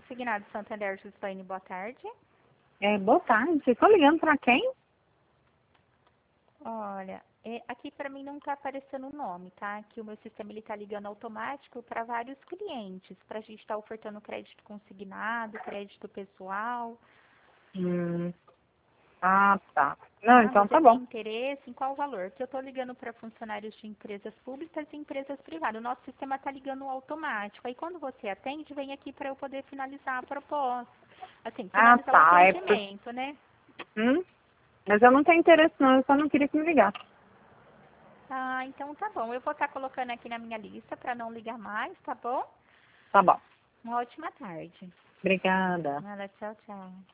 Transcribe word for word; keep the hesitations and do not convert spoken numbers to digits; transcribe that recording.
Consignado Santander, Gislaine, boa tarde. É, boa tarde. Vocês estão ligando para quem? Olha, é, aqui para mim não está aparecendo o nome, tá? Aqui o meu sistema ele está ligando automático para vários clientes, para a gente estar tá ofertando crédito consignado, crédito pessoal. Hum. Ah, tá. Não, Ah, então você tá tem bom. interesse em qual valor? Porque eu estou ligando para funcionários de empresas públicas e empresas privadas. O nosso sistema está ligando automático. Aí quando você atende, vem aqui para eu poder finalizar a proposta. Assim, Ah, finalizar o tá. É por... atendimento, né? hum? Mas eu não tenho interesse não, eu só não queria que me ligasse. Ah, então tá bom. Eu vou estar colocando aqui na minha lista para não ligar mais, tá bom? Tá bom. Uma ótima tarde. Obrigada. Nada, tchau, tchau.